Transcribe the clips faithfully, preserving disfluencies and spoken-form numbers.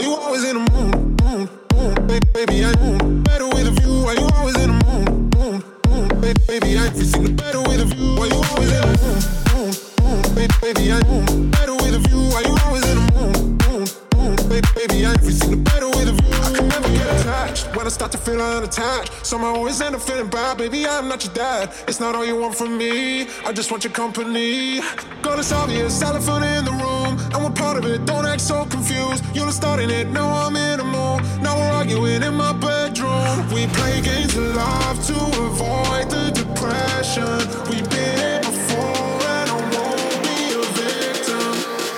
you always in the mood, mood, mood, baby, baby, I mood better with a view. Why you always in the mood, mood, mood, baby, baby, I everything the better with a view. Why you always in the mood, mood, mood, baby, baby, I mood better with a view. Why you always in the mood, mood, mood, baby, baby, I everything the better with a view. I can never get attached when I start to feel unattached. Somehow I always end up feeling bad, baby, I'm not your dad. It's not all you want from me, I just want your company. Girl, it's obvious, elephant in the room, and we're part of it, don't act so confused. You're starting it, now I'm in the mood. Now we're arguing in my bedroom. We play games of love to avoid the depression. We've been here before and I won't be a victim.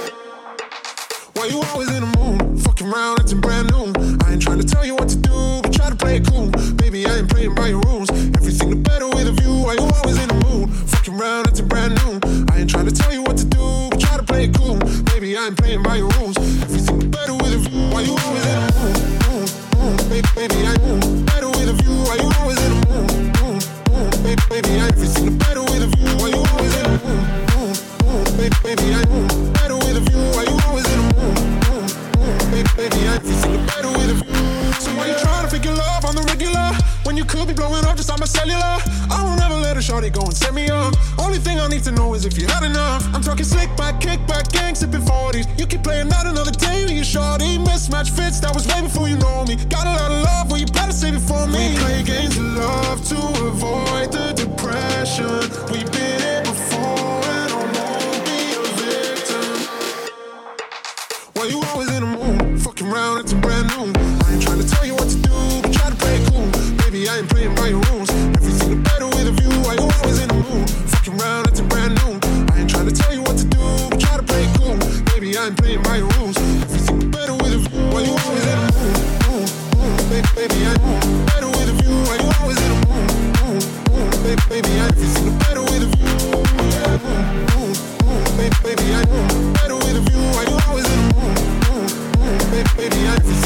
Why you always in the mood? Fucking around, acting brand new. I ain't trying to tell you what to do, but try to play it cool. Baby, I ain't playing by your rules. Everything the better with a view. Why you always in the mood? Fucking around, acting brand new. I ain't trying to tell you what to do, but try to play it cool. Baby, I ain't playing by your rules. Everything the better with a view. Why you always in the mood? Mood, mood, baby, baby, I mood better with a view. Why you always in the mood? Mood, mood, baby, baby, I everything the better with a view. Why you always in the mood? Mood, mood, baby, baby, I mood better with a view. Why you always in the mood? Mood, mood, baby, baby, I everything the better with a view. So why you trying to figure love on the regular when you could be blowing up just on my cellular? I won't ever let a shorty go and set me up. Only thing I need to know is if you had enough. I'm talking slick back, kick back, gang sipping forties. You keep playing that another day with your shorty. Mismatch fits, that was way before you know me. Got a lot of love, well you better save it for me. We play games of love to avoid the depression. We've been here before and I won't be a victim. Why you always in the mood? Fucking around, it's a brand new. I ain't trying to tell you what to do, but try to play it cool. Baby, I ain't playing by your rules. Everything the better with a view. Why you always in the mood? Fucking around, it's a brand new. I ain't trying to tell you what to do, but try to play it cool. Baby, I ain't playing by your rules. Everything the better with a view. Why you always in the mood? Mood, mood, baby, baby, I mood better with a view. Why you always in the mood? Mood, mood, baby, baby, I everything the better with a view. Yeah, mood, mood, mood, baby, baby, I mood better with a view. Why you always in the mood? Mood, mood, baby, baby, I everything.